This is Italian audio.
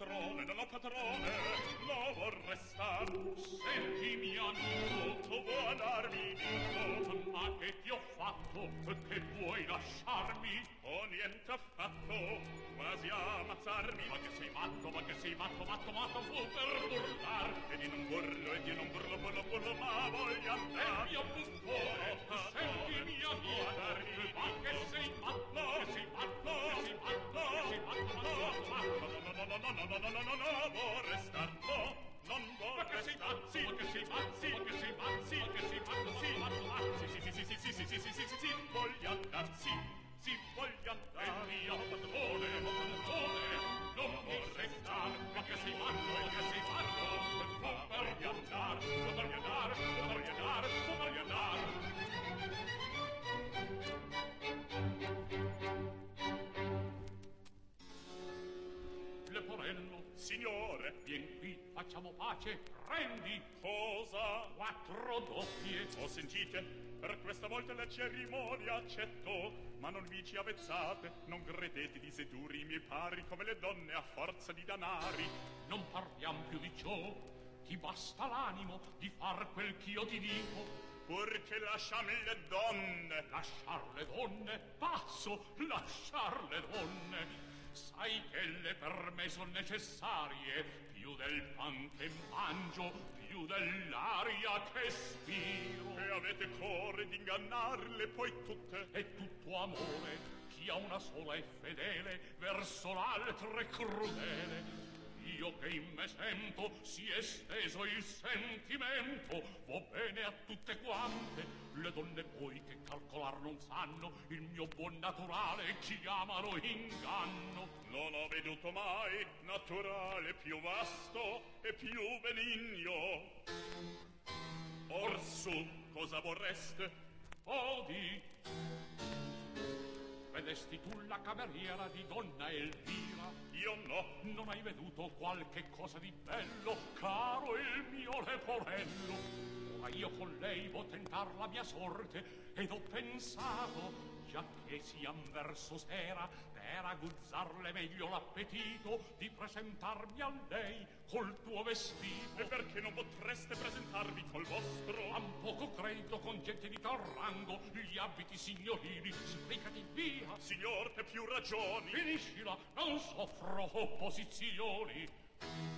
padrone, non ho padrone, lo vorrei star. Senti mio amico, tu vuoi andarmi, dico, ma che ti ho fatto, che vuoi lasciarmi? Ho niente affatto, quasi a ammazzarmi. Ma che sei matto, matto fu per burlar. Ed io non burlo, burlo, ma voglio andare. Mio buffone, senti mio amico, ma che sei matto, che sei matto, che sei matto, che sei matto, no, vorrei star, non vorrei. Ma che sei pazzi, ma che sei pazzi, ma che sei pazzi, ma che sei matto, sì, voglio andar, sì, voglio andare. Mio padrone, non vorrei star, ma che sei matto, ma che sei matto, voglio andar, voglio andar, voglio andar, voglio andar. Leporello, signore, vien qui, facciamo pace, prendi. Cosa? 4 doppie. Oh, sentite, per questa volta la cerimonia accetto, ma non vi ci avezzate, non credete di sedurre i miei pari come le donne a forza di danari. Non parliam più di ciò, ti basta l'animo di far quel ch'io ti dico. Purché lasciami le donne. Lasciar le donne? Passo, lasciar le donne. Sai che le per me son necessarie, più del pan che mangio, più dell'aria che spiro. E avete cuore di ingannarle poi tutte? È tutto amore, chi ha una sola è fedele, verso l'altra è crudele. Io che in me sento si è steso il sentimento, va bene a tutte quante, le donne poi che calcolar non sanno, il mio buon naturale chiamano inganno. Non ho veduto mai naturale più vasto e più benigno. Orsù, cosa vorreste? Odi, vedesti tu la cameriera di donna Elvira? Io no. Non hai veduto qualche cosa di bello, caro il mio leporello? Ora io con lei vo tentar la mia sorte, ed ho pensato, già che siam verso sera, per aguzzarle meglio l'appetito, di presentarmi a lei col tuo vestito. E perché non potreste presentarvi col vostro? Han poco credito con gente di tal rango, gli abiti signorili, sbrigati via. Signor, che più ragioni. Finiscila, non soffro opposizioni.